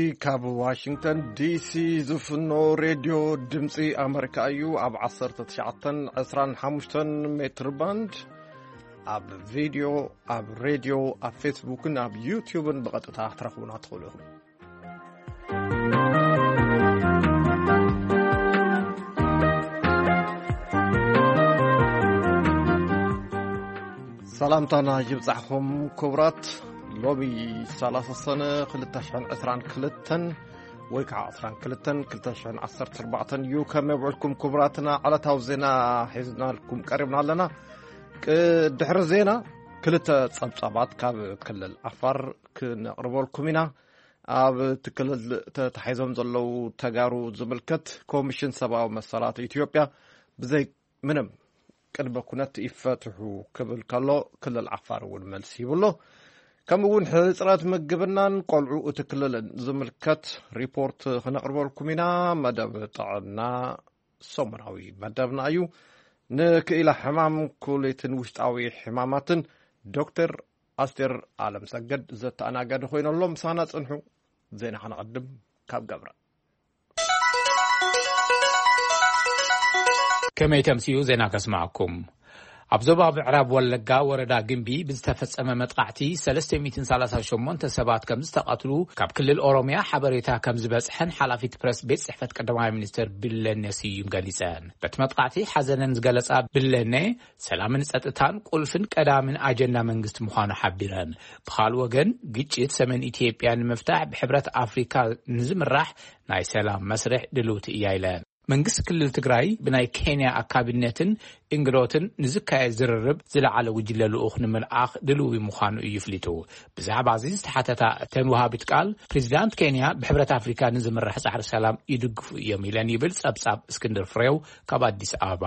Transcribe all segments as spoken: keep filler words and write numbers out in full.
ካብ ዋሽንግተን ዲሲ ዝፍኖ ሬድዮ ድምፂ ኣሜሪካ እዩ ኣብ ዓሰርተ ትሽዓተ ዕስራን ሓሙሽተን ሜትር ባንድ ኣብ ቪድዮ ኣብ ሬድዮ ኣብ ፌስቡክን ኣብ ዩቲዩብን ብቐጥታ ትረኽቡና ትኽእሉ ኢኹም። ሰላምታና ይብጻሕኩም ክቡራት ሎቢ ሰላሳ ሰነ ክልተ ሽሕን ዕስራን ክልተን ወይ ከዓ ዕስራን ክልተን ክልተ ሽሕን ዓሰርተ ኣርባዕተን እዩ። ከመይ ውዕልኩም ክቡራትና? ዓለታዊ ዜና ሒዝናልኩም ቀሪብና ኣለና። ድሕሪ ዜና ክልተ ጸብጻባት ካብ ክልል ዓፋር ክነቕርበልኩም ኢና። ኣብ ትክልል ተታሒዞም ዘለው ተጋሩ ዝምልከት ኮሚሽን ሰብኣዊ መሰላት ኢትዮጵያ ብዘይ ምንም ቅድመ ኩነት ይፈትሑ ክብል ከሎ ክልል ዓፋር እውን መልሲ ይብሎ። ከምኡውን ሕፅረት ምግብናን ቆልዑ እቲ ክልልን ዝምልከት ሪፖርት ክነቕርበልኩም ኢና። መደብ ጥዕና ሰሙናዊ መደብና እዩ። ንክኢላ ሕማም ኩሌትን ውሽጣዊ ሕማማትን ዶክተር ኣስቴር ዓለም ሰገድ ዘተኣናገደ ኮይነሎ ምሳና ጽንሑ። ዜና ከነቐድም ካብ ገብረ ከመይ ተምሲኡ ዜና ከስማዕኩም። ኣብ ዞባ ምዕራብ ወለጋ ወረዳ ግንቢ ብዝተፈጸመ መጥቃዕቲ ሰለስተ ሚእቲ ሰላሳ ሸሞንተ ሰባት ከም ዝተቐትሉ ካብ ክልል ኦሮሚያ ሓበሬታ ከም ዝበጽሐን ሓላፊት ፕረስ ቤት ጽሕፈት ቀዳማይ ሚኒስትር ቢለኔ ስዩም ገሊጸን። በቲ መጥቃዕቲ ሓዘነን ዝገለጻ ቢለኔ ሰላምን ጸጥታን ቁልፍን ቀዳምን ኣጀንዳ መንግስቲ ምዃኑ ሓቢረን። ብኻልእ ወገን ግጭት ሰሜን ኢትዮጵያ ንምፍታሕ ብሕብረት ኣፍሪካ ንዝምራሕ ናይ ሰላም መስርሕ ድልውቲ እያ ኢለን። መንግስቲ ክልል ትግራይ ብናይ ኬንያ ኣካቢነትን እንግዶትን ንዝካየድ ዝርርብ ዝለዓለ ውጅለ ልኡኽ ንምልኣኽ ድልዊ ምዃኑ እዩ ፍሊጡ። ብዛዕባ እዚ ዝተሓተታ እተን ወሃቢት ቃል ፕሬዚዳንት ኬንያ ብሕብረት ኣፍሪካ ንዝምራሕ ጻዕሪ ሰላም ይድግፉ እዮም ኢለን ይብል ጸብጻብ እስክንድር ፍሬው ካብ ኣዲስ ኣበባ።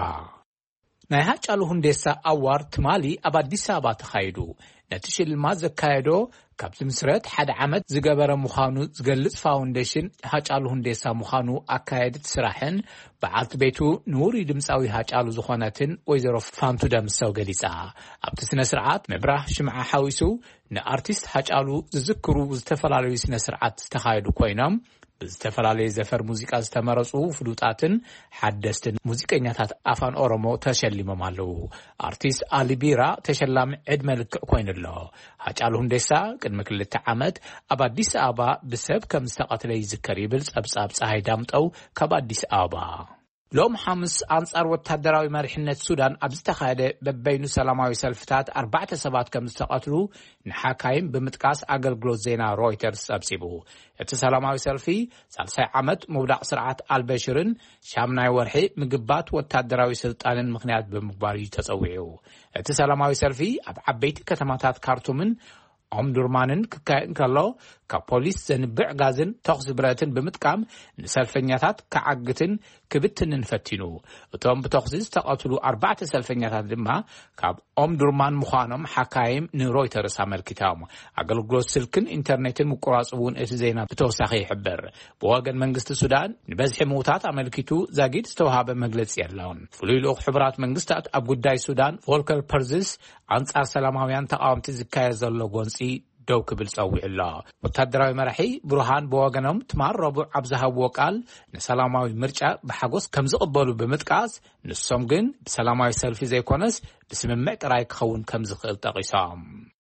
ናይ ሃጫሉ ሁንዴሳ ኣዋር ትማሊ ኣብ ኣዲስ ኣበባ ተኻይዱ ነቲ ሽልማት ዘካየዶ ካብቲ ምስረት ሓደ ዓመት ዝገበረ ምዃኑ ዝገልጽ ፋውንዴሽን ሃጫሉ ሁንዴሳ ምዃኑ ኣካየድት ስራሕን በዓልቲ ቤቱ ንውሪ ድምፃዊ ሃጫሉ ዝኾነትን ወይዘሮ ፋንቱ ደምሰው ገሊጻ። ኣብቲ ስነ ስርዓት ምብራህ ሽምዓ ሓዊሱ ንኣርቲስት ሃጫሉ ዝዝክሩ ዝተፈላለዩ ስነ ስርዓት ዝተኻየዱ ኮይኖም ብዝተፈላለየ ዘፈር ሙዚቃ ዝተመረጹ ፍሉጣትን ሓደስትን ሙዚቀኛታት ኣፋን ኦሮሞ ተሸሊሞም ኣለዉ። ኣርቲስት ኣሊቢራ ተሸላሚ ዕድመ ልክዕ ኮይኑሎ። ሃጫሉ ሁንዴሳ ቅድሚ ክልተ ዓመት ኣብ ኣዲስ ኣበባ ብሰብ ከም ዝተቐትለ ይዝከር ይብል ጸብጻብ ፀሃይ ዳምጠው ካብ ኣዲስ ኣበባ። ሎም ሓሙስ አንጻር ወታደራዊ መሪሕነት ሱዳን ኣብ ዝተኻየደ በበይኑ ሰላማዊ ሰልፍታት ኣርባዕተ ሰባት ከም ዝተቐትሉ ንሓካይም ብምጥቃስ ኣገልግሎት ዜና ሮይተርስ ጸብጺቡ። እቲ ሰላማዊ ሰልፊ ሳልሳይ ዓመት ምውዳቕ ስርዓት ኣልበሽርን ሻምናይ ወርሒ ምግባት ወታደራዊ ስልጣንን ምኽንያት ብምግባር እዩ ተጸዊዑ። እቲ ሰላማዊ ሰልፊ ኣብ ዓበይቲ ከተማታት ካርቱምን ኦምዱርማንን ክካየድ ከሎ ካብ ፖሊስ ዘንብዕ ጋዝን ተኹስ ብረትን ብምጥቃም ንሰልፈኛታት ከዓግትን ክብትንን ፈቲኑ። እቶም ብተኹሲ ዝተቐትሉ ኣርባዕተ ሰልፈኛታት ድማ ካብ ኦምዱርማን ምዃኖም ሓካይም ንሮይተርስ ኣመልኪቶም። ኣገልግሎት ስልክን ኢንተርኔትን ምቁራጽ እውን እቲ ዜና ብተወሳኺ ይሕብር። ብወገን መንግስቲ ሱዳን ንበዝሒ ምውታት ኣመልኪቱ ዛጊድ ዝተውሃበ መግለጺ የለውን። ፍሉይ ልኡኽ ሕቡራት መንግስታት ኣብ ጉዳይ ሱዳን ቮልከር ፐርዝስ አንጻር ሰላማውያን ተቃወምቲ ዝካየድ ዘሎ ጎንፂ ደው ክብል ጸዊዑ ኣሎ። ወታደራዊ መራሒ ብሩሃን ብወገኖም ትማር ረቡዕ ኣብ ዝሃብዎ ቃል ንሰላማዊ ምርጫ ብሓጎስ ከም ዝቕበሉ ብምጥቃስ ንሶም ግን ብሰላማዊ ሰልፊ ዘይኮነስ ብስምምዕ ጥራይ ክኸውን ከም ዝኽእል ጠቒሶም።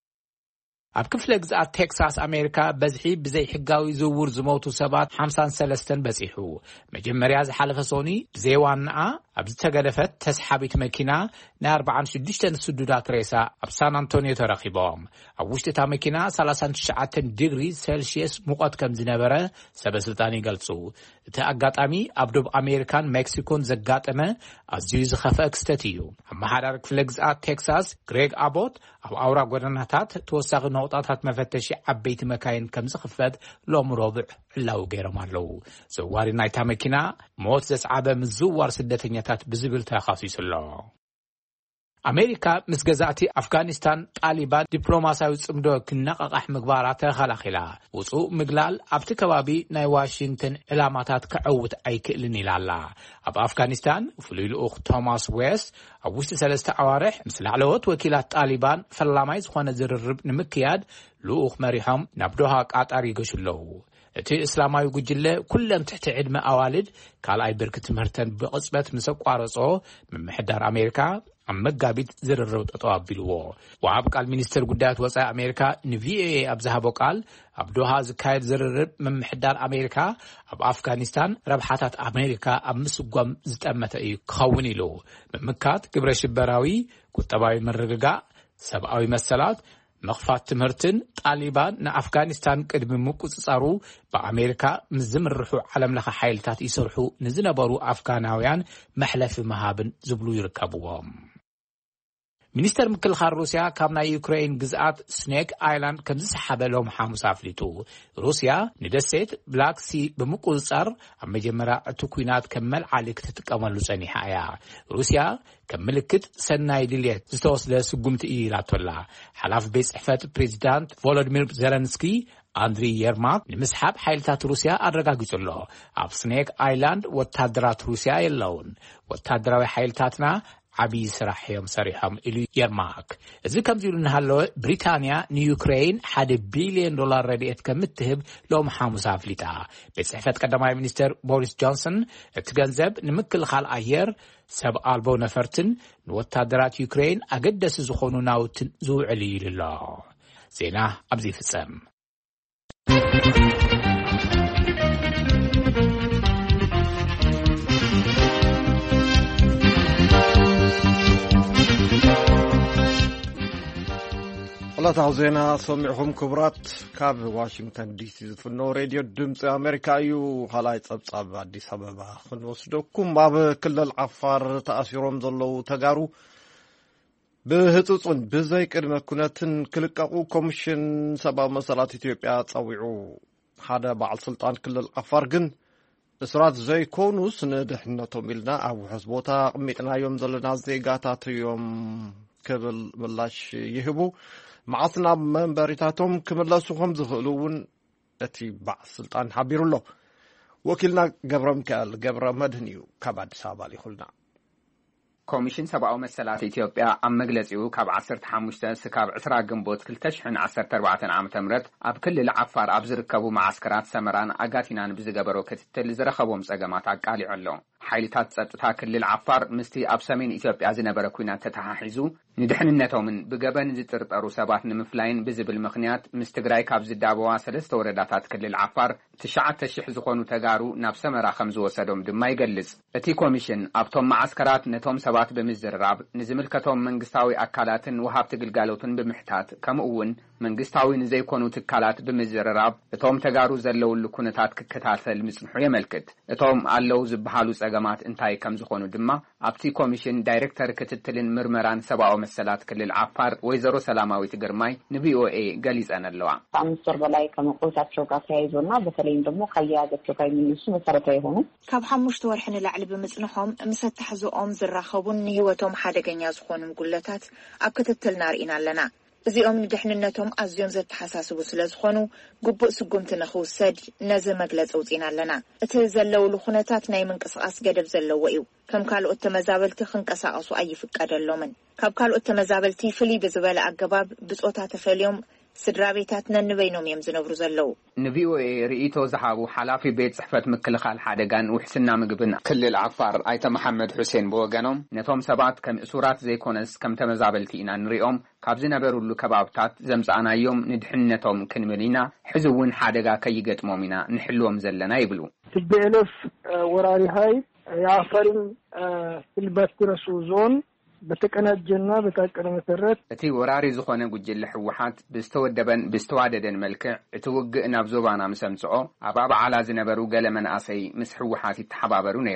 ኣብ ክፍለ ግዝኣት ቴክሳስ ኣሜሪካ በዝሒ ብዘይ ሕጋዊ ዝውውር ዝሞቱ ሰባት ሓምሳን ሰለስተን በፂሑ። መጀመርያ ዝሓለፈ ሶኒ ብዘይ ዋናኣ ኣብ ዝተገደፈት ተስሓቢት መኪና ናይ ኣርባዓን ሽዱሽተን ስዱዳት ሬሳ ኣብ ሳን አንቶኒዮ ተረኺቦም። ኣብ ውሽጢ እታ መኪና ሰላሳን ትሽዓተን ዲግሪ ሴልሺየስ ሙቐት ከም ዝነበረ ሰበስልጣን ይገልጹ። እቲ ኣጋጣሚ ኣብ ደቡብ ኣሜሪካን ሜክሲኮን ዘጋጠመ ኣዝዩ ዝኸፍአ ክስተት እዩ። ኣመሓዳሪ ክፍለ ግዝኣት ቴክሳስ ግሬግ ኣቦት ኣብ ኣውራ ጎደናታት ተወሳኺ ነቁጣታት መፈተሺ ዓበይቲ መካይን ከም ዝኽፈት ሎሚ ረቡዕ ሕላዊ ገይሮም ኣለዉ። ዘዋሪ ናይታ መኪና ሞት ዘስዓበ ምዝውዋር ስደተኛታት ብዝብል ተኻሲሱ ኣሎ። ኣሜሪካ ምስ ገዛእቲ ኣፍጋኒስታን ጣሊባን ዲፕሎማሲያዊ ጽምዶ ክነቃቃሕ ምግባራት ተኸላኺላ ውጹእ ምግላል ኣብቲ ከባቢ ናይ ዋሽንግተን ዕላማታት ክዕውት ኣይክእልን ኢላላ ኣብ ኣፍጋኒስታን ፍሉይ ልኡኽ ቶማስ ዌስት ኣብ ውሽጢ ሰለስተ ኣዋርሕ ምስ ላዕለዎት ወኪላት ጣሊባን ፈላማይ ዝኾነ ዝርርብ ንምክያድ ልኡኽ መሪሖም ናብ ዶሃ ቃጣር ይገሽለዉ እቲ እስላማዊ ጉጅለ ኩለም ትሕቲ ዕድመ ኣዋልድ ካልኣይ ብርኪ ትምህርተን ብቕጽበት ምስ ኣቋረጾ ምምሕዳር ኣሜሪካ ኣብ መጋቢት ዝርርብ ጠጠው ኣቢልዎ ወዓብ ቃል ሚኒስትር ጉዳያት ወጻኢ ኣሜሪካ ንቪኦኤ ኣብ ዝሃቦ ቃል ኣብ ዶሃ ዝካየድ ዝርርብ ምምሕዳር ኣሜሪካ ኣብ ኣፍጋኒስታን ረብሓታት ኣሜሪካ ኣብ ምስጓም ዝጠመተ እዩ ክኸውን ኢሉ ምምካት ግብረ ሽበራዊ ቁጠባዊ ምርግጋእ ሰብኣዊ መሰላት መኽፋት ትምህርትን ጣሊባን ንኣፍጋኒስታን ቅድሚ ምቁጽጻሩ በኣሜሪካ ምስ ዝምርሑ ዓለምለኸ ሓይልታት ይሰርሑ ንዝነበሩ ኣፍጋናውያን መሕለፊ መሃብን ዝብሉ ይርከብዎም ሚኒስተር ምክልኻል ሩስያ ካብ ናይ ዩክሬን ግዝኣት ስኔክ ኣይላንድ ከም ዝሰሓበሎም ሐሙስ ኣፍሊጡ ሩስያ ንደሴት ብላክ ሲ ብምቁጽጻር ኣብ መጀመርያ እቲ ኩናት ከም መልዓሊ ክትጥቀመሉ ጸኒሓ እያ ሩስያ ከም ምልክት ሰናይ ድልየት ዝተወስደ ስጉምቲ እዩ ኢላቶላ ሓላፊ ቤት ጽሕፈት ፕሬዚዳንት ቮሎዲሚር ዜለንስኪ ኣንድሪ የርማክ ንምስሓብ ሓይልታት ሩስያ ኣረጋጊጹሎ ኣብ ስኔክ ኣይላንድ ወታደራት ሩስያ የለውን ወታደራዊ ሓይልታትና ዓብዪ ስራሕ እዮም ሰሪሖም ኢሉ የርማክ እዚ ከምዚ ኢሉ እናሃለወ ብሪታንያ ንዩክሬን ሓደ ቢልዮን ዶላር ረድኤት ከምትህብ ሎም ሐሙስ ኣፍሊጣ ቤት ጽሕፈት ቀዳማይ ሚኒስትር ቦሪስ ጆንሰን እቲ ገንዘብ ንምክልኻል ኣየር ሰብ ኣልቦ ነፈርትን ንወታደራት ዩክሬን ኣገደሲ ዝኾኑ ናውትን ዝውዕል እዩ ኢሉ ዜና ኣብዚ ይፍጸም ዕለታዊ ዜና ሰሚዕኹም ክቡራት ካብ ዋሽንግተን ዲሲ ዝፍኖ ሬድዮ ድምፂ ኣሜሪካ እዩ ካልኣይ ጸብጻብ ኣዲስ ኣበባ ክንወስደኩም ኣብ ክልል ዓፋር ተኣሲሮም ዘለዉ ተጋሩ ብህፁፅን ብዘይ ቅድመ ኩነትን ክልቀቁ ኮሚሽን ሰብኣዊ መሰላት ኢትዮጵያ ጸዊዑ ሓደ በዓል ስልጣን ክልል ዓፋር ግን እስራት ዘይኮኑስ ንድሕንነቶም ኢልና ኣብ ውሑስ ቦታ ቅሚጥናዮም ዘለና ዜጋታት እዮም ክብል ምላሽ ይህቡ معصنا منبريتاتهم كملاسوهم زخلون اتي بعض السلطان حبيرولو وكيلنا قبرم كال قبرم مدنيو كبعد سابالي خلنا كوميشن سبعة مسألة إثيوبيا أم مجلسيو كاب عصر تحمشته سكاب عسرة جنبوت كل تشحن عصر تربعة عام تمرت أب كل العفار أبزر كابو معسكرات سمران أجاتينا نبزجبرو كتتل زرخبوم سجمات عقالي علو حيلتات ستها كل العفار مستي أبسمين إثيوبيا زنبرو كوينات تتححزو ندحن النتومن بجبان زترت أروسابات نمفلاين بزب المخنيات مستقراي كابز الدعوة سلست ورداتات كل العفار تشعت تشح زخون وتجارو نفس مرا خمسة وسدوم دم ما يجلس أتي كوميشن أبتم معسكرات نتوم سبات بمزرراب نزمل كتوم منجستاوي أكالات وهاب تجلجالوتن بمحتات كم أون منجستاوي نزي كونو تكالات بمزرراب توم تجارو زلوا اللكونتات ككتات المسنحية ملكت توم علو زبحالوس أجماعات انتاي كم زخونو دما أبتي كوميشن دايركتر كتتلين مرمران سبعة مسألات كل العفار ويزرو سلاماوي تجرماي نبي أو إيه جالس أنا اللواء. أمسر بلاي كم قوسات شوكا سايزونا بثلين دمو خيادة شوكاي من نسو مسارتي هون. كاب حمش تورحن العلب مسنحهم مستحزو أم زرخبون نهوتهم حدا جنياز خونم قلتات أبكتتل نار إنا لنا. زيهم ندحننتهم أزيوم زت حساسو بسلاز خونو قبو سقوم تنخو سد نزل مجلس أوزينا لنا. اتزلوا لخونتات نايمن قصقاس قدب زلوا وإيو. كم قالوا التمزابلتي خنق قصقاسو أي فكر اللومن. كاب قالوا التمزابلتي فلي بزبالة أقباب بزقوتها تفليهم سدرابيتاتنا نبينهم يمزنو زلوا. نبيو رئيتو زحابو حلافي بيت صحفة مكلخال حادقان وحسنا مقبن كل العفار آيتا محمد حسين بوغانوم نتوم سبات كم اسورات زي كونس كم تمزابلتي إنا نريهم كابزنا برولو كبابتات زمزانا يوم ندحنتهم كنملينا حزوون حادقا كيقت مومنا نحلوهم زلنا يبلو تجبئلف وراري هاي يعفرم في الباسترسو زون بتكنات جنة بتكنا مسرت. تي وراري زخانة وجل حوحات بستودبن بستوعدن ملكع توج نبزوبانا مسمسعو أباب على زنبرو قال من أسي مسحوحات التحبابرو نيرم.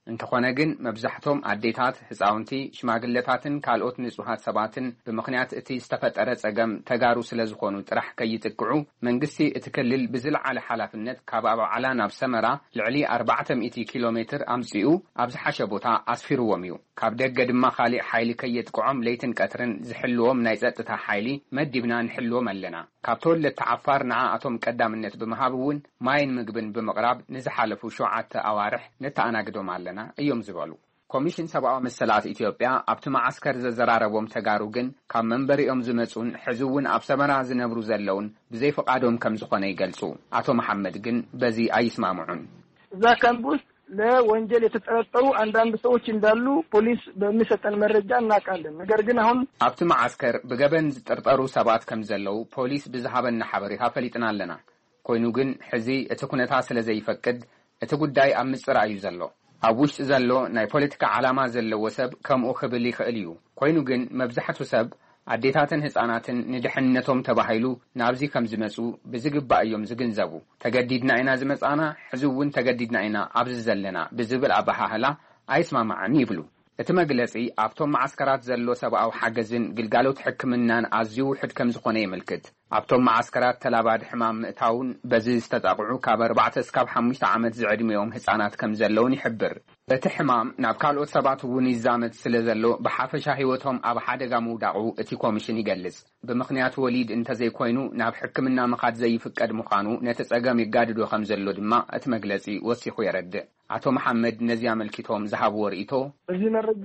እንተኾነ ግን መብዛሕቶም አዴታት ህፃውንቲ ሽማግለታትን ካልኦት ንጹሃት ሰባትን ብምኽንያት እቲ ዝተፈጠረ ጸገም ተጋሩ ስለ ዝኾኑ ጥራሕ ከይጥቅዑ መንግስቲ እቲ ክልል ብዝለዓለ ሓላፍነት ካብ አብዓላ ናብ ሰመራ ልዕሊ ኣርባዕተ ሚእቲ ኪሎ ሜትር ኣምጽኡ ኣብ ዝሓሸ ቦታ ኣስፊርዎም እዩ ካብ ደገ ድማ ኻሊእ ሓይሊ ከየጥቅዖም ለይትን ቀትርን ዝሕልዎም ናይ ጸጥታ ሓይሊ መዲብና ንሕልዎም ኣለና ካብ ተወለድቲ ዓፋር ንዓኣቶም ቀዳምነት ብምሃብ እውን ማይን ምግብን ብምቕራብ ንዝሓለፉ ሸውዓተ ኣዋርሕ ነተኣናግዶም ኣለና እዮም ዝበሉ ኮሚሽን ሰብኣዊ መሰላት ኢትዮጵያ ኣብቲ ማዓስከር ዘዘራረቦም ተጋሩ ግን ካብ መንበሪኦም ዝመጹን ሕዝውን ኣብ ሰመራ ዝነብሩ ዘለውን ብዘይ ፈቃዶም ከም ዝኾነ ይገልጹ አቶ መሐመድ ግን በዚ አይስማሙዑን እዛ ካምፕ ውስጥ ለወንጀል የተጠረጠሩ አንዳንድ ሰዎች እንዳሉ ፖሊስ በሚሰጠን መረጃ እናቃለን ነገር ግን አሁን ኣብቲ ማዓስከር ብገበን ዝጠርጠሩ ሰባት ከም ዘለው ፖሊስ ብዝሃበና ሓበሬታ ፈሊጥና ኣለና ኮይኑ ግን ሕዚ እቲ ኩነታ ስለ ዘይፈቅድ እቲ ጉዳይ ኣብ ምጽራ እዩ ዘሎ ኣብ ውሽጢ ዘሎ ናይ ፖለቲካ ዓላማ ዘለዎ ሰብ ከምኡ ክብል ይኽእል እዩ ኮይኑ ግን መብዛሕትኡ ሰብ አዴታትን ህፃናትን ንድሕነቶም ተባሂሉ ናብዚ ከም ዝመጹ ብዝግባእ እዮም ዝግንዘቡ ተገዲድና ኢና ዝመጻና ሕዝውን ተገዲድና ኢና ኣብዚ ዘለና ብዝብል ኣባሃህላ አይስማማዕን ይብሉ እቲ መግለጺ ኣብቶም ማዓስከራት ዘሎ ሰብኣዊ ሓገዝን ግልጋሎት ሕክምናን ኣዝዩ ውሕድ ከም ዝኾነ ይምልክት ኣብቶም ማዓስከራት ተላባድ ሕማም ምእታውን በዚ ዝተጣቕዑ ካብ ኣርባዕተ እስካብ ሓሙሽተ ዓመት ዝዕድሜኦም ህፃናት ከም ዘለውን ይሕብር እቲ ሕማም ናብ ካልኦት ሰባት እውን ይዛመት ስለ ዘሎ ብሓፈሻ ህይወቶም ኣብ ሓደጋ ምውዳቑ እቲ ኮሚሽን ይገልጽ ብምኽንያት ወሊድ እንተዘይኮይኑ ናብ ሕክምና ምኻድ ዘይፍቀድ ምዃኑ ነቲ ጸገም ይጋድዶ ከም ዘሎ ድማ እቲ መግለጺ ወሲኹ የረድእ አቶ መሐመድ ነዚ አመልክቶም ዝሃብዎ ርእይቶ እዚ መረጃ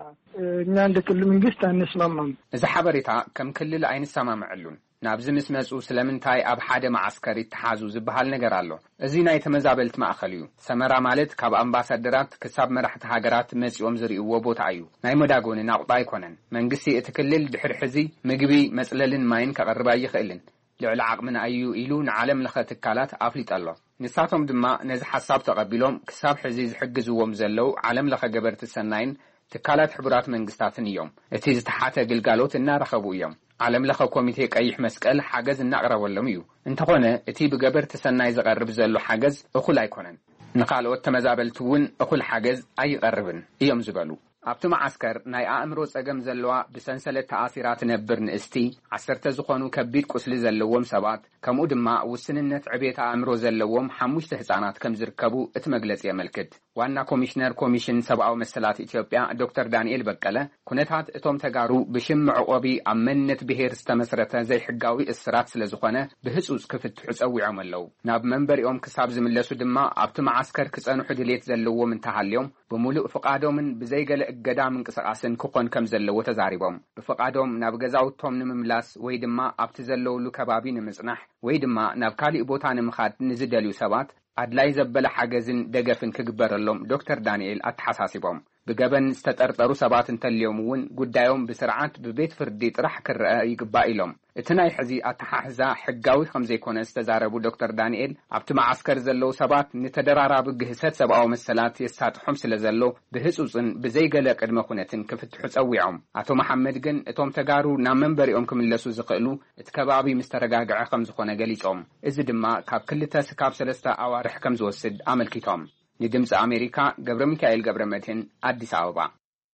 እኛ እንደ ክልል መንግስት አንስማማም እዚ ሓበሬታ ከም ክልል አይንሰማምዕሉን ናብዚ ምስ መጹ ስለምንታይ ኣብ ሓደ ማዓስከር ይተሓዙ ዝበሃል ነገር ኣሎ እዚ ናይ ተመዛበልቲ ማእኸል እዩ ሰመራ ማለት ካብ አምባሳደራት ክሳብ መራሕቲ ሃገራት መጺኦም ዝርእይዎ ቦታ እዩ ናይ መዳጎን ናቁጣ ኣይኮነን መንግስቲ እቲ ክልል ድሕሪ ሕዚ ምግቢ መጽለልን ማይን ከቕርባ ይኽእልን ልዕሊ ዓቕምና እዩ ኢሉ ንዓለም ለኸ ትካላት ኣፍሊጥ ኣሎ ንሳቶም ድማ ነዚ ሓሳብ ተቐቢሎም ክሳብ ሕዚ ዝሕግዝዎም ዘለው ዓለም ለኸ ገበርቲ ሰናይን ትካላት ሕቡራት መንግስታትን እዮም እቲ ዝተሓተ ግልጋሎት እናረኸቡ እዮም ዓለም ለኸ ኮሚቴ ቀይሕ መስቀል ሓገዝ እናቕረበሎም እዩ እንተኾነ እቲ ብገበርቲ ሰናይ ዝቐርብ ዘሎ ሓገዝ እኹል ኣይኮነን ንኻልኦት ተመዛበልቲ እውን እኹል ሓገዝ ኣይቐርብን እዮም ዝበሉ ኣብቲ ማዓስከር ናይ ኣእምሮ ጸገም ዘለዋ ብሰንሰለት ተኣሲራ ትነብር ንእስቲ ዓሰርተ ዝኾኑ ከቢድ ቁስሊ ዘለዎም ሰባት ከምኡ ድማ ውስንነት ዕቤት ኣእምሮ ዘለዎም ሓሙሽተ ህፃናት ከም ዝርከቡ እቲ መግለጺ የመልክት ዋና ኮሚሽነር ኮሚሽን ሰብኣዊ መሰላት ኢትዮጵያ ዶክተር ዳንኤል በቀለ ኩነታት እቶም ተጋሩ ብሽም ዕቆቢ ኣብ መንነት ብሄር ዝተመስረተ ዘይሕጋዊ እስራት ስለ ዝኾነ ብህጹጽ ክፍትሑ ጸዊዖም ኣለው ናብ መንበሪኦም ክሳብ ዝምለሱ ድማ ኣብቲ ማዓስከር ክጸንሑ ድሌት ዘለዎም እንተሃልዮም ብምሉእ ፍቃዶምን ብዘይገለ እገዳ ምንቅስቃስን ክኾን ከም ዘለዎ ተዛሪቦም ብፍቃዶም ናብ ገዛውቶም ንምምላስ ወይ ድማ ኣብቲ ዘለውሉ ከባቢ ንምጽናሕ ወይ ድማ ናብ ካሊእ ቦታ ንምኻድ ንዝደልዩ ሰባት ኣድላይ ዘበለ ሓገዝን ደገፍን ክግበረሎም ዶክተር ዳንኤል ኣተሓሳሲቦም ብገበን ዝተጠርጠሩ ሰባት እንተልዮም እውን ጉዳዮም ብስርዓት ብቤት ፍርዲ ጥራሕ ክርአ ይግባእ ኢሎም እቲ ናይ ሕዚ ኣተሓሕዛ ሕጋዊ ከም ዘይኮነ ዝተዛረቡ ዶክተር ዳንኤል ኣብቲ ማዓስከር ዘለው ሰባት ንተደራራቢ ግህሰት ሰብኣዊ መሰላት የሳጥሖም ስለ ዘሎ ብህጹጽን ብዘይገለ ቅድመ ኩነትን ክፍትሑ ጸዊዖም አቶ መሐመድ ግን እቶም ተጋሩ ናብ መንበሪኦም ክምለሱ ዝኽእሉ እቲ ከባቢ ምስ ተረጋግዐ ከም ዝኾነ ገሊጾም እዚ ድማ ካብ ክልተ ስካብ ሰለስተ ኣዋርሕ ከም ዝወስድ ኣመልኪቶም ንድምፂ ኣሜሪካ ገብረ ሚካኤል ገብረ መድህን አዲስ አበባ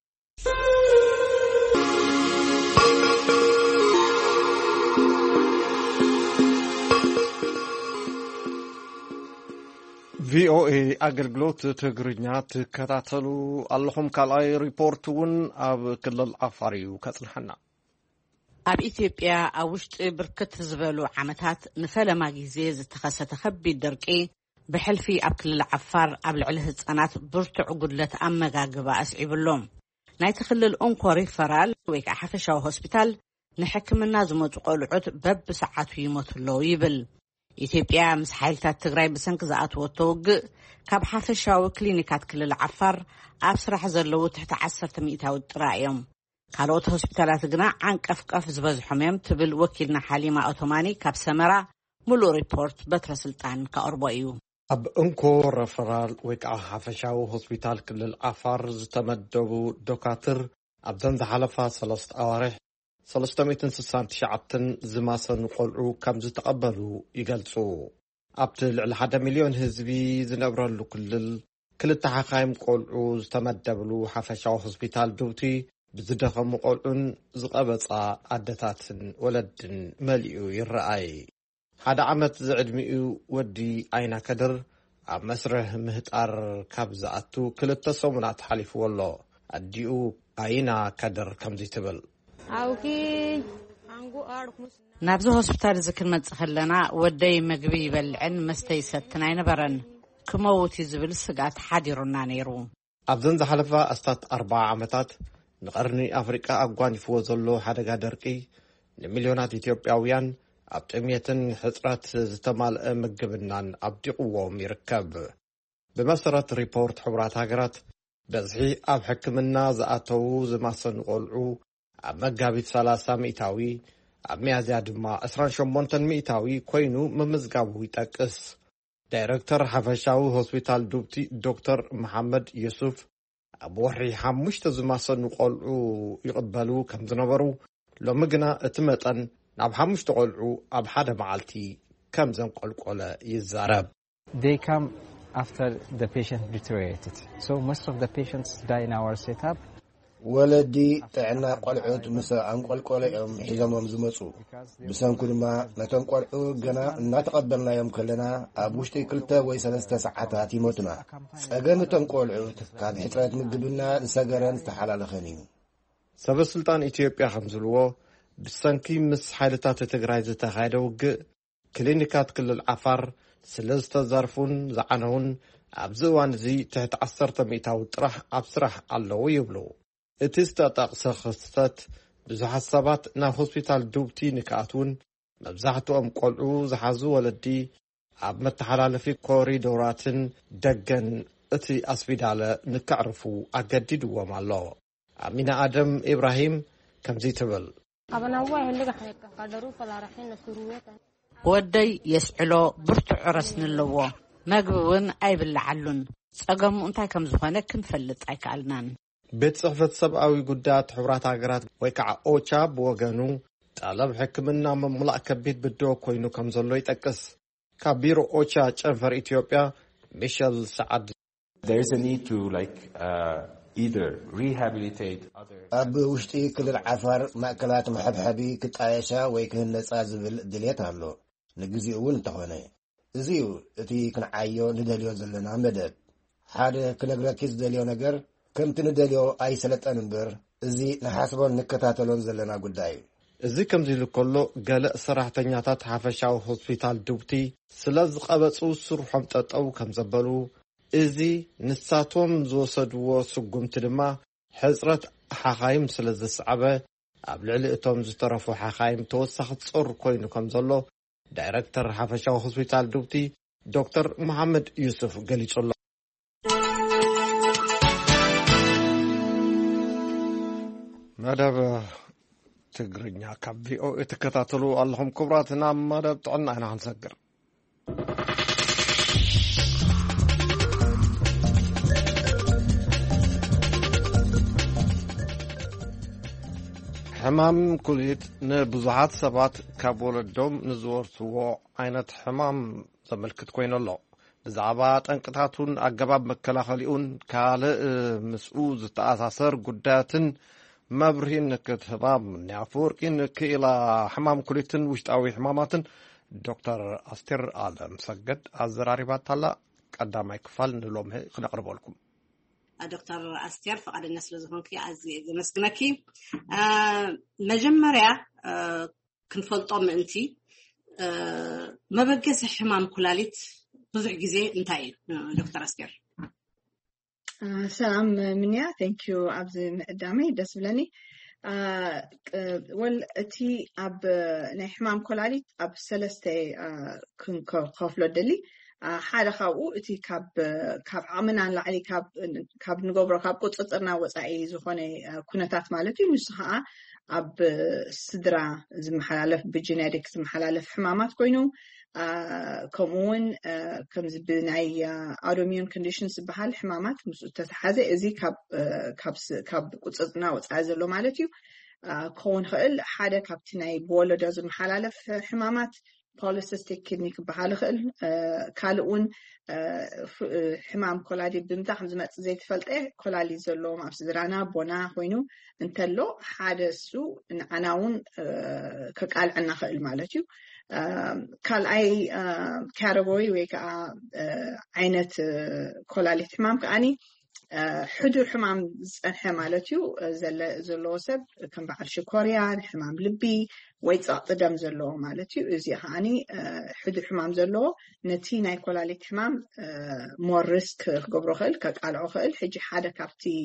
ቪኦኤ አገልግሎት ትግርኛ ትከታተሉ ኣለኹም ካልኣይ ሪፖርት እውን ኣብ ክልል ዓፋር እዩ ከጽንሐና ኣብ ኢትዮጵያ ኣብ ውሽጢ ብርክት ዝበሉ ዓመታት ንፈለማ ግዜ ዝተኸሰተ ከቢድ ደርቂ ብሕልፊ ኣብ ክልል ዓፋር ኣብ ልዕሊ ህፃናት ብርቱዕ ጉድለት ኣመጋግባ ኣስዒብሎም ናይቲ ክልል ኦንኮሪ ፈራል ወይ ከዓ ሓፈሻዊ ሆስፒታል ንሕክምና ዝመጹ ቆልዑት በብሰዓቱ ይሞቱለው ይብል ኢትዮጵያ ምስ ሓይልታት ትግራይ ብሰንኪ ዝኣትወቶ ውግእ ካብ ሓፈሻዊ ክሊኒካት ክልል ዓፋር ኣብ ስራሕ ዘለዉ ትሕቲ ዓሰርተ ሚእታዊ ጥራዮም ካልኦት ሆስፒታላት ግና ዓንቀፍቀፍ ዝበዝሖም እዮም ትብል ወኪልና ሓሊማ ኦቶማኒ ካብ ሰመራ ሙሉእ ሪፖርት በትረ ስልጣን ከቅርቦ እዩ ኣብ እንኮ ረፈራል ወይ ከዓ ሓፈሻዊ ሆስፒታል ክልል ዓፋር ዝተመደቡ ዶካትር ኣብ ዘን ዝሓለፋ ሰለስተ ኣዋርሕ ሰለስተ ሚእቲ ስሳን ትሽዓተን ዝማሰኑ ቆልዑ ከም ዝተቐበሉ ይገልጹ ኣብቲ ልዕሊ ሓደ ሚልዮን ህዝቢ ዝነብረሉ ክልል ክልተ ሓኻይም ቆልዑ ዝተመደብሉ ሓፈሻዊ ሆስፒታል ዱብቲ ብዝደኸሙ ቆልዑን ዝቐበፃ ኣደታትን ወለድን መሊኡ ይረኣይ። ሓደ ዓመት ዝዕድሚኡ ወዲ ኣይና ከድር ኣብ መስርሕ ምህጣር ካብ ዝኣቱ ክልተ ሰሙናት ሓሊፍዎ ኣሎ። ኣዲኡ ኣይና ከድር ከምዚ ትብል ናብዚ ሆስፒታል እዚ ክንመጽእ ከለና ወደይ ምግቢ ይበልዕን መስተ ይሰትን ኣይነበረን ክመውት ዝብል ስጋት ሓዲሩና ነይሩ። ኣብዘን ዝሓለፈ ኣስታት ኣርባዓ ዓመታት ንቐርኒ ኣፍሪቃ ኣጓኒፍዎ ዘሎ ሓደጋ ደርቂ ንሚልዮናት ኢትዮጵያውያን ኣብ ጥምየትን ሕፅረት ዝተማልአ ምግብናን ኣብዲቑዎም ይርከብ። ብመሰረት ሪፖርት ሕቡራት ሃገራት በዝሒ ኣብ ሕክምና ዝኣተዉ ዝማሰኑ ቆልዑ ኣብ መጋቢት ሰላሳ ሚእታዊ ኣብ ሚያዝያ ድማ ዕስራን ሸሞንተን ሚእታዊ ኮይኑ ምምዝጋቡ ይጠቅስ። ዳይረክተር ሓፈሻዊ ሆስፒታል ዱብቲ ዶክተር መሐመድ ዩሱፍ ኣብ ወርሒ ሓሙሽተ ዝማሰኑ ቆልዑ ይቕበሉ ከም ዝነበሩ ሎሚ ግና እቲ መጠን ናብ ሓሙሽተ ቆልዑ ኣብ ሓደ መዓልቲ ከም ዘንቆልቆለ ይዛረብ። They come after the patient deteriorated. So most of the patients die in our setup. ወለዲ ጥዕና ቆልዑት ምስ አንቆልቆለኦም ሒዞሞም ዝመፁ ብሰንኩ ድማ ነቶም ቆልዑ ገና እናተቐበልናዮም ከለና ኣብ ውሽጢ ክልተ ወይ ሰለስተ ሰዓታት ይሞቱና። ጸገም እቶም ቆልዑት ካብ ሕፅረት ምግብና ዝሰገረን ዝተሓላለኸን እዩ። ሰበስልጣን ኢትዮጵያ ከም ዝብልዎ ብሰንኪ ምስ ሓይልታት ትግራይ ዝተኻየደ ውግእ ክሊኒካት ክልል ዓፋር ስለ ዝተዘርፉን ዝዓነውን ኣብዚ እዋን እዚ ትሕቲ ዓሰርተ ሚእታዊ ጥራሕ ኣብ ስራሕ ኣለዉ ይብሉ። እቲ ዝተጠቕሰ ክስተት ብዙሓት ሰባት ናብ ሆስፒታል ዱብቲ ንክኣትውን መብዛሕትኦም ቆልዑ ዝሓዙ ወለዲ ኣብ መተሓላለፊ ኮሪዶራትን ደገን እቲ ኣስፒዳለ ንክዕርፉ ኣገዲድዎም ኣሎ። ኣሚና ኣደም ኢብራሂም ከምዚ ትብል ወደይ የስዕሎ ብርቱዕ ረስኒ ኣለዎ መግቢ እውን ኣይብልዓሉን ጸገሙ እንታይ ከም ዝኾነ ክንፈልጥ ኣይከኣልናን። ቤት ጽሕፈት ሰብኣዊ ጉዳያት ሕቡራት ሃገራት ወይ ከዓ ኦቻ ብወገኑ ጠለብ ሕክምና መሙላእ ከቢድ ብድሆ ኮይኑ ከም ዘሎ ይጠቅስ። ካብ ቢሮ ኦቻ ጨንፈር ኢትዮጵያ ሚሸል ሰዓድ there is a need to like uh, either rehabilitate other ኣብ ውሽጢ ክልል ዓፋር ማእከላት መሐብሐቢ ክጣየሻ ወይ ክህነጻ ዝብል ድሌት ኣሎ። ንግዚኡ እውን እንተኾነ እዚኡ እቲ ክንዓዮ ንደልዮ ዘለና መደብ ሓደ ክነግረኪ ዝደልዮ ነገር ከምቲ ንደልዮ ኣይሰለጠን እምበር እዚ ንሓስቦን ንከታተሎን ዘለና ጉዳይ እዩ። እዚ ከምዚ ኢሉ ከሎ ገለ ሰራሕተኛታት ሓፈሻዊ ሆስፒታል ዱብቲ ስለ ዝቐበፁ ስርሖም ጠጠው ከም ዘበሉ እዚ ንሳቶም ዝወሰድዎ ስጉምቲ ድማ ሕፅረት ሓኻይም ስለ ዝስዓበ ኣብ ልዕሊ እቶም ዝተረፉ ሓኻይም ተወሳኺ ጾር ኮይኑ ከም ዘሎ ዳይረክተር ሓፈሻዊ ሆስፒታል ዱብቲ ዶክተር መሐመድ ዩሱፍ ገሊጹ ኣሎ። መደብ ትግርኛ ካብ ቪኦኤ ትከታተሉ ኣለኹም። ክቡራትና መደብ ጥዕና ኢና ክንሰግር። ሕማም ኩሊት ንብዙሓት ሰባት ካብ ወለዶም ንዝወርስዎ ዓይነት ሕማም ዘመልክት ኮይኑ ኣሎ። ብዛዕባ ጠንቅታቱን ኣገባብ መከላኸሊኡን ካልእ ምስኡ ዝተኣሳሰር ጉዳያትን መብርሂን ክትህባም ንኣፈወርቂን ክኢላ ሕማም ኩሊትን ውሽጣዊ ሕማማትን ዶክተር ኣስቴር ኣለም ሰገድ ኣዘራሪባታላ ቀዳማይ ክፋል ንሎምሄ ክነቕርበልኩም። ዶክተር ኣስቴር ፈቃደኛ ስለዝኾንኪ ኣዝየ ዘመስግነኪ። መጀመርያ ክንፈልጦም ምእንቲ መበገሲ ሕማም ኩላሊት ብዙሕ ግዜ እንታይ እዩ ዶክተር ኣስቴር? ሰላም ምንያ ቴንክ ዩ ኣብዚ ምዕዳመይ ደስ ብለኒ። ወል እቲ ኣብ ናይ ሕማም ኮላሊት ኣብ ሰለስተ ክንከፍሎ ደሊ ሓደ ካብኡ እቲ ካብ ካብ ዓመና ላዕሊ ካብ ካብ ንገብሮ ካብ ቁፅፅርና ወፃኢ ዝኾነ ኩነታት ማለት እዩ። ንሱ ከዓ ኣብ ስድራ ዝመሓላለፍ ብጂኔቲክ ዝመሓላለፍ ሕማማት ኮይኑ ከምኡውን ከምዚ ብናይ ኣውቶሚዩን ኮንዲሽንስ ዝበሃል ሕማማት ምስ ተተሓዘ እዚ ካብ ካብ ካብ ቁፅፅርና ወፃኢ ዘሎ ማለት እዩ። ክኸውን ክእል ሓደ ካብቲ ናይ ብወለዶ ዝመሓላለፍ ሕማማት polycystic kidney ክበሃል ይኽእል ካልኡን ሕማም ኮላሊት ብምንታይ ከም ዝመጽእ ዘይትፈልጠ ኮላሊት ዘለዎም ኣብ ስድራና ቦና ኮይኑ እንተሎ ሓደ እሱ ንዓና እውን ከቃልዕና ይኽእል ማለት እዩ ካልኣይ ካቴጎሪ ወይ ከዓ ዓይነት ኮላሊት ሕማም ከዓኒ حضور حمام زنحة مالتيو زل زلوا سب كم بعد شكوريا حمام لبي ويتصاق دم زلوا مالتيو إزي هاني حضور حمام زلوا نتينا يقول عليك حمام مور ريسك قبرخل كقالعخل حجي حدا كابتي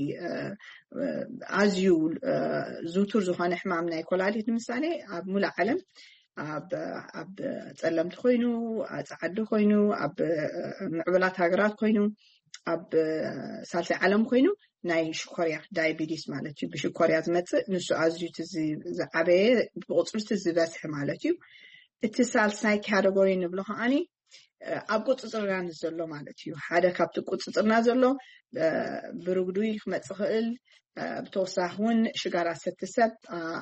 عزيو زوتور زخان حمامنا يقول عليك مثالي عب ملا علم عب عب تسلمت خوينو تعدو خوينو عب معبلات هاجرات خوينو أب سالسي عالم خوينو ناي شكوريا دايبيديس مالتيو بشكوريا زمتص نسو ازيو تزي زعبي بقصر تزي بس مالتيو اتصال ساي كاتيجوري نبلوها اني اب قصصرنا زلو مالتيو حدا كابت قصصرنا زلو برغدوي خمصخل بتوساحون شغارا ستسب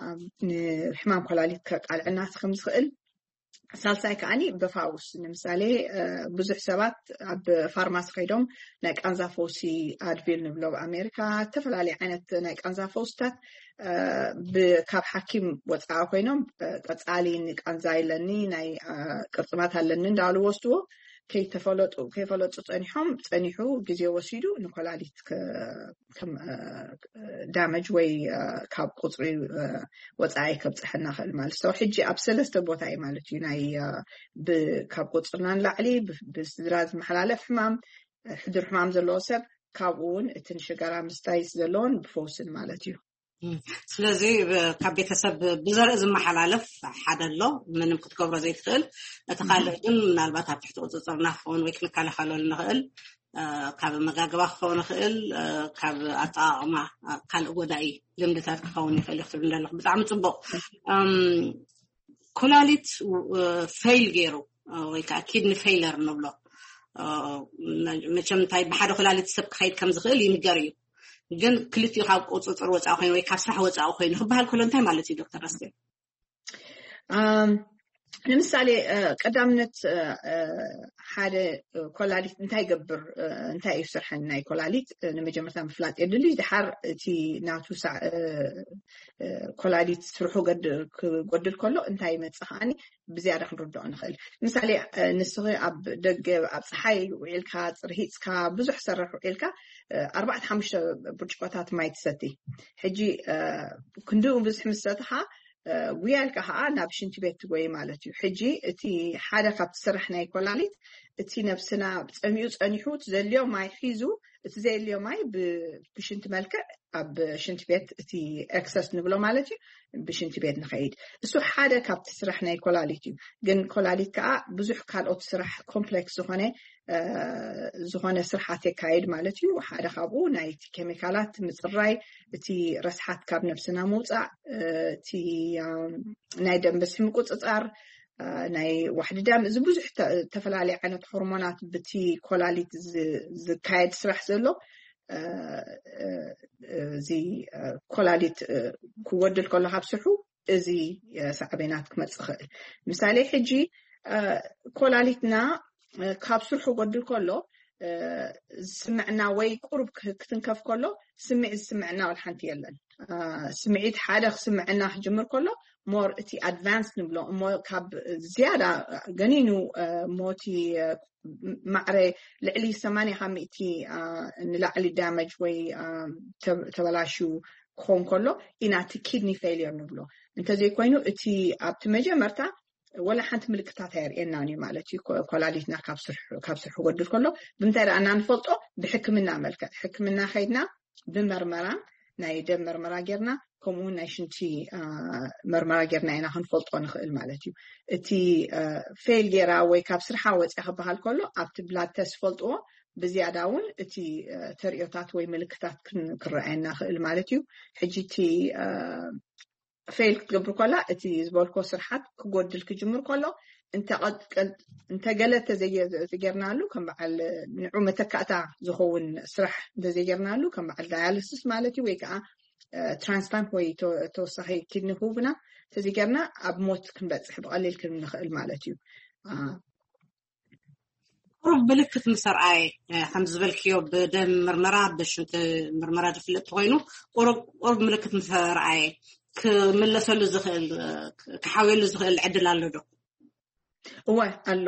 حمام كلاليت كقالعنا خمس خل سالساي كاني بفاوس نمثالي بزح سبات اب فارماس خيدوم نايك انزافوسي ادفيل نبلو امريكا تفلالي عينت نايك انزافوستات بكاب حكيم وصعا خوينوم قصالي نيك انزايلني ناي قرطمات هلن እንዳሉ ወስዶ كي تفلطو كي فلطو صنيحهم صنيحو غزي وسيدو نكولاليت كم دامج وي كاب قصري وصاي كبصحنا خل مال سو حجي ابسلست بوتاي مالتي ناي بكاب قصرنا لعلي بسدراز محلالف حمام حضور حمام زلو سب كابون تنشغرا مستايس زلون بفوسن مالتي ስለዚህ ካብ ቤተሰብ ብዘርኢ ዝመሓላለፍ ሓደ ኣሎ ምንም ክትገብሮ ዘይትኽእል እቲ ካልእ ግን ምናልባት ኣብ ትሕቲ ቁፅፅርና ክኸውን ወይ ክንከላኸለሉ ንኽእል ካብ መጋገባ ክኸውን ይኽእል ካብ ኣጠቓቕማ ካልእ ጎዳኢ ልምድታት ክኸውን ይኽእል ክትብል እንዳለኹ ብጣዕሚ ፅቡቕ ኮላሊት ፌይል ገይሩ ወይ ከዓ ኪድኒ ፌይለር ንብሎ መቸም እንታይ ብሓደ ኮላሊት ሰብ ክኸይድ ከም ዝኽእል ይንገር እዩ ግን ክልቲኡ ካብ ቁፅፅር ወፃኢ ኮይኑ ወይ ካብ ስራሕ ወፃኢ ኮይኑ ክበሃል ከሎ እንታይ ማለት እዩ ዶክተር ኣስቴር ለምሳሌ ቀዳምነት ሓደ ኮላሊት እንታይ ይገብር እንታይ ይሰርሐን ናይ ኮላሊት ንመጀመርታ ምፍላጥ የድሊ ድሓር እቲ ናቱ ኮላሊት ስርሑ ጎድል ከሎ እንታይ ይመጽኻኒ ብዝያዳ ክንርድኦ ንኽእል ምሳሌ ንስኺ ኣብ ደገ ኣብ ፀሓይ ውዒልካ ፅርሂፅካ ብዙሕ ሰርሕ ውዒልካ ኣርባዕተ ሓሙሽተ ብርጭቆታት ማይ ትሰቲ ሕጂ ክንድኡ ብዙሕ ምሰትኻ ويالك ها ناب شنت بيت وي مالتي حجي اتي حدا كاب تسرح ناي كولاليت اتي نفسنا بصميو صنيحوت زليو ماي خيزو اتي زليو ماي بشنت مالك اب شنت بيت اتي اكسس نبلو مالتي بشنت بيت نخيد اسو حدا كاب تسرح ناي كولاليتي جن كولاليت كا بزح كالو تسرح كومبلكس زخونه زخونه سرحات يكايد مالتي وحدا خابو ناي كيميكالات مصراي اتي رسحات كاب نفسنا موصع اتي ناي دم بس مقصصار ناي واحد دام ز بزح تفلالي عينت هرمونات بتي كولاليت زكايد سرح زلو زي كولاليت كودل كله حبسحو زي سعبينات كمتصخل مثالي حجي كولاليتنا كابسحو كودل كله سمعنا وي قرب كتنكف كله سمع سمعنا والحنت يلن سمعيت حدا سمعنا جمر كله مور اتي ادفانس نبلو مو كاب زياده غنينو موتي معري لعلي ثمانية خميتي نلعلي دامج وي تبلاشو كون كله إناتي كيدني فيلير نبلو انت زي كوينو اتي ابتمجة مرتا ولا حنت ملكتات هير إناني مالتي كولاليتنا كابسر كابسر حقودل كله بمتاري أنا نفلطو بحكمنا ملكة حكمنا خيدنا بمرمرة ناي دم مرمرة جرنا كمون ناشنتي مرمرة جرنا إنا هنفلطو نخيل مالتي اتي فيل جرا وي كابسر حاوت أخبها الكله أبت بلاد تسفلطو بزياداون اتي تريوتات وي ملكتات كرعينا خيل مالتي حجيتي فيل قبل كله اتي زبالكو سرحات كودل كجمر كله انت قد انت قالت زي زجرنا له كم بعد نعومه تكاتا زخون سرح زجرنا له كم بعد دياليسيس مالتي ويكا ትራንስፕላንት ወይ ተወሳኺ ኪድኒ ሁብና ተዚገርና ኣብ ሞት ክንበጽሕ ብቐሊል ክንኽእል ማለት እዩ ቁሩብ ምልክት ምሰርኣይ ከም ዝበልክዮ ብደም ምርመራ ብሽንት ምርመራ ዝፍለጥ ኮይኑ ቁሩብ ቁሩብ ምልክት ምሰርኣይ ክምለሰሉ ዝኽእል ክሓውየሉ ዝኽእል ዕድል ኣሎ ዶ እወ ኣሎ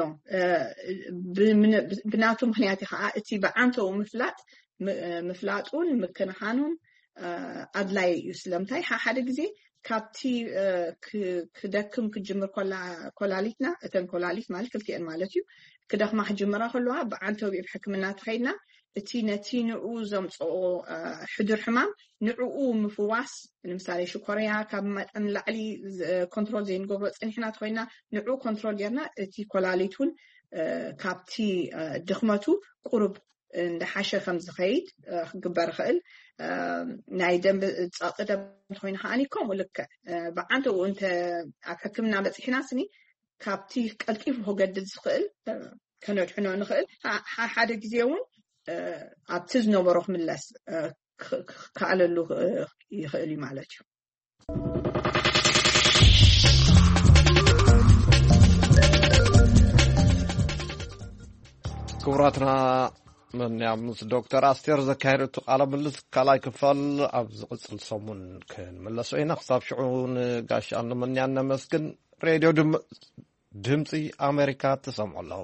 ብናቱ ምክንያት ከዓ እቲ ብዓንተው ምፍላጥ ምፍላጡን ምክንኻኑን ኣድላይ እዩ ስለምታይ ሓደ ግዜ ካብቲ ክደክም ክጅምር ኮላሊትና እተን ኮላሊት ማለት ክልቲአን ማለት እዩ ክደክማ ክጅምራ ከለዋ ብዓንተው ብሕክምና ተኸይድና እቲ ነቲ ንዑ ዘምጽኦ ሕዱር ሕማም ንዑኡ ምፍዋስ ንምሳሌ ሽኮርያ ካብ መጠን ላዕሊ ኮንትሮል ዘይንገብሮ ፀኒሕና ተኸይድና ንዑ ኮንትሮል ጌርና እቲ ኮላሊቱን ካብቲ ድኽመቱ ቁሩብ እንደሓሸ ከም ዝኸይድ ክግበር ይኽእል ናይ ደም ጻቕ ደም ተኸይና ከዓኒ ከምኡ ልክዕ ብዓንተው እንተ ኣብ ሕክምና በፂሕና ስኒ ካብቲ ቀልጢፉ ክገድል ዝኽእል ከነድሕኖ ንኽእል ሓደ ግዜ እውን ኣብቲ ዝነበሮ ክምለስ ከኣለሉ ይኽእል እዩ ማለት እዩ ክቡራትና من يعمل دكتور أستير زكايرت على ملص كلاي كفال أبز قصل صمون كان ملصينا خصاب شعون قاش أنا من يعنا مسكن راديو دم دمسي أمريكا تسمع الله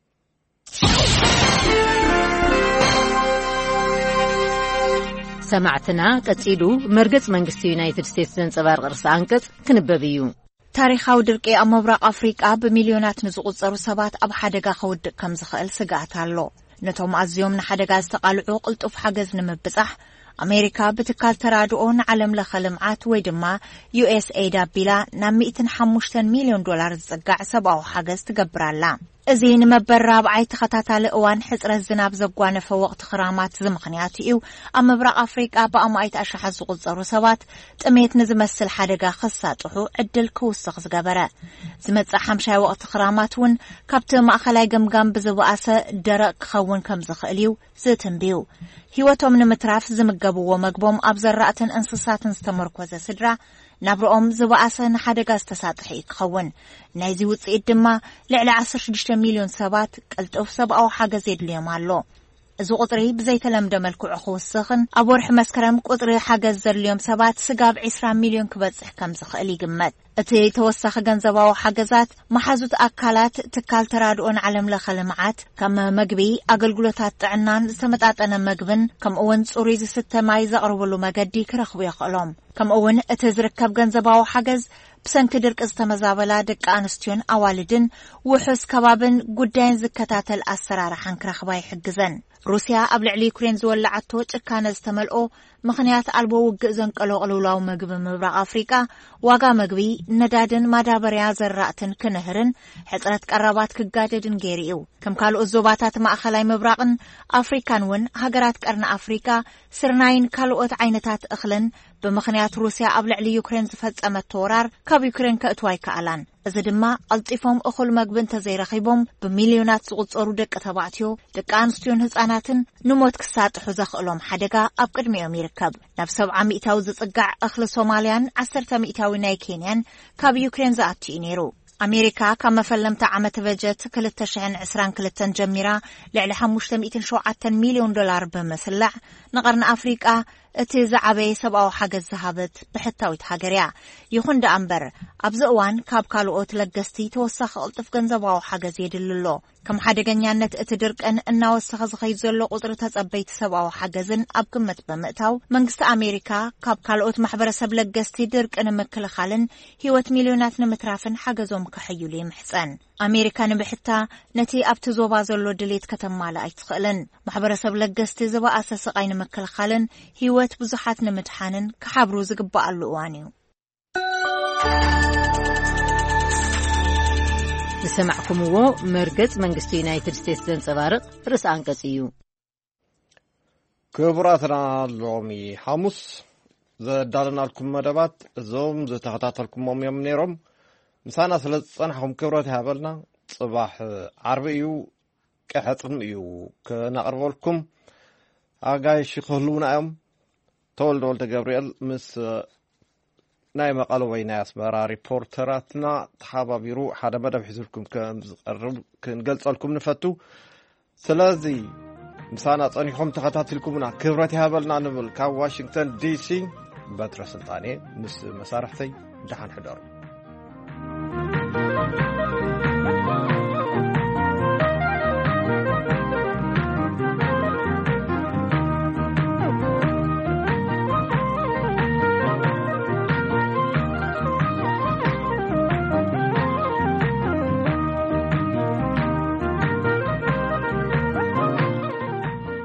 سمعتنا قصيدو مرقص منግስቲ ዩናይትድ ስቴትስ ዘንጸባርቕ ርዕሰ አንቀጽ ክንበብዩ ታሪኻዊ ድርቂ ኣብ ምብራቕ ኣፍሪቃ ብሚልዮናት ንዝቑጸሩ ሰባት ኣብ ሓደጋ ከውድቕ ከም ዝኽእል ስጋኣት ኣሎ ነቶም ኣዝዮም ንሓደጋ ዝተቓልዑ ቅልጡፍ ሓገዝ ንምብጻሕ ኣሜሪካ ብትካል ተራድኦ ንዓለም ለኸ ልምዓት ወይ ድማ ዩኤስኤይድ ኣቢላ ናብ مئة وخمسة ሚልዮን ዶላር ዝጽጋዕ ሰብኣዊ ሓገዝ ትገብራላ እዚ ንመበራብ ኣይ ተኸታታሊ እዋን ሕጽረት ዝናብ ዘጓነፈ ወቕቲ ክራማት ዝምኽንያት እዩ ኣብ ምብራቕ ኣፍሪቃ ብኣማይት ኣሽሓት ዝቑጸሩ ሰባት ጥሜት ንዝመስል ሓደጋ ክሳጥሑ ዕድል ክውስኽ ዝገበረ ዝመጽእ ሓምሻይ ወቕቲ ክራማት እውን ካብቲ ማእኸላይ ገምጋም ብዝበኣሰ ደረቕ ክኸውን ከም ዝኽእል እዩ ዝትንብዩ ህይወቶም ንምትራፍ ዝምገብዎ መግቦም ኣብ ዘራእትን እንስሳትን ዝተመርኮዘ ስድራ ናብሮኦም ዝበኣሰ ንሓደጋ ዝተሳጥሒ ክኸውን ናይዚ ውጽኢት ድማ ልዕሊ عشرة فاصلة ستة ሚልዮን ሰባት ቅልጡፍ ሰብኣዊ ሓገዝ የድልዮም ኣሎ እዚ ቁጥሪ ብዘይተለምደ መልክዑ ክውስኽን ኣብ ወርሒ መስከረም ቁጥሪ ሓገዝ ዘድልዮም ሰባት ስጋብ عشرين ሚልዮን ክበጽሕ ከም ዝኽእል ይግመት እቲ ተወሳኺ ገንዘባዊ ሓገዛት መሓዙት ኣካላት ትካል ተራድኦን ዓለም ለኸ ልምዓት ከም መግቢ ኣገልግሎታት ጥዕናን ዝተመጣጠነ መግብን ከምኡውን ጽሩይ ዝስተ ማይ ዘቕርብሉ መገዲ ክረኽቡ ይኽእሎም ከምኡውን እቲ ዝርከብ ገንዘባዊ ሓገዝ ብሰንኪ ድርቂ ዝተመዛበላ ደቂ ኣንስትዮን ኣዋልድን ውሑስ ከባብን ጉዳይን ዝከታተል ኣሰራርሓን ክረኽባ ይሕግዘን ሩስያ ኣብ ልዕሊ ዩክሬን ዝወላዓቶ ጭካነ ዝተመልኦ ምኽንያት ኣልቦ ውግእ ዘንቀለቕልውላው መግቢ ምብራቕ ኣፍሪቃ ዋጋ መግቢ ነዳድን ማዳበርያ ዘራእትን ክንህርን ሕጽረት ቀረባት ክጋደድን ገይሩ ከም ካልኦት ዞባታት ማእኸላይ ምብራቕን ኣፍሪካን እውን ሃገራት ቀርኒ ኣፍሪካ ስርናይን ካልኦት ዓይነታት እኽልን ብምኽንያት ሩስያ ኣብ ልዕሊ ዩክሬን ዝፈጸመት ወራር ካብ ዩክሬን ከእትዋ ይከኣላን እዚ ድማ ቀልጢፎም እኹል መግቢ እንተዘይረኺቦም ብሚልዮናት ዝቑጸሩ ደቂ ተባዕትዮ ደቂ ኣንስትዮን ህጻናትን ንሞት ክሳጥሑ ዘኽእሎም ሓደጋ ኣብ ቅድሚኦም ይርከብ ናብ ሰብዓ ሚእታዊ ዝጽጋዕ እኽሊ ሶማልያን عشرة ሚእታዊ ናይ ኬንያን ካብ ዩክሬን ዝኣትዩ ነይሩ ኣሜሪካ ካብ መፈለምቲ ዓመት በጀት ሁለት ሺህ وعشرين وثلاثة ጀሚራ ልዕሊ خمسمائة وسبعة ሚልዮን ዶላር ብምስላዕ ንቐርኒ ኣፍሪቃ እቲ ዝዓበየ ሰብኣዊ ሓገዝ ዝሃበት ብሕታዊት ሃገርያ ይኹን ዳ እምበር ኣብዚ እዋን ካብ ካልኦት ለገስቲ ተወሳኺ ቅልጡፍ ገንዘባዊ ሓገዝ የድልሎ ከም ሓደገኛነት እቲ ድርቅን እናወሰኸ ዝኸይድ ዘሎ ቁጥሪ ተጸበይቲ ሰብኣዊ ሓገዝን ኣብ ግምት ብምእታው መንግስቲ ኣሜሪካ ካብ ካልኦት ማሕበረሰብ ለገስቲ ድርቅን ምክልኻልን ህይወት ሚልዮናት ንምትራፍን ሓገዞም ክሕይሉ ይምሕፀን ኣሜሪካ ንብሕታ ነቲ ኣብቲ ዞባ ዘሎ ድሌት ከተማላ ኣይትኽእልን ማሕበረሰብ ለገስቲ ዝበኣሰ ስቃይ ንምክልኻልን ህይወት ብዙሓት ንምድሓንን ክሓብሩ ዝግባኣሉ እዋን እዩ ንሰማዕኩምዎ መርገጽ መንግስቲ ዩናይትድ ስቴትስ ዘንጸባርቕ ርዕሰ አንቀጽ እዩ ክቡራትና ሎሚ ሐሙስ ዘዳልናልኩም መደባት እዞም ዝተኸታተልኩሞም እዮም ነይሮም ምሳና ስለ ዝጸናሕኩም ክብረት ይሃበልና ጽባሕ ዓርቢ እዩ ቀሕጽም እዩ ክነቕርበልኩም ኣጋይሽ ክህልውና እዮም ተወልደ ወልደ ገብርኤል ምስ ናይ መቐለ ወይ ናይ ኣስመራ ሪፖርተራትና ተሓባቢሩ ሓደ መደብ ሒዙልኩም ከም ዝቐርብ ክንገልጸልኩም ንፈቱ ስለዚ ምሳና ጸኒሖም ተኸታትልኩምና ክብረት ይሃበልና ንብል ካብ ዋሽንግተን ዲሲ በትረ ስልጣኔ ምስ መሳርሕተይ ድሓን ሕደሩ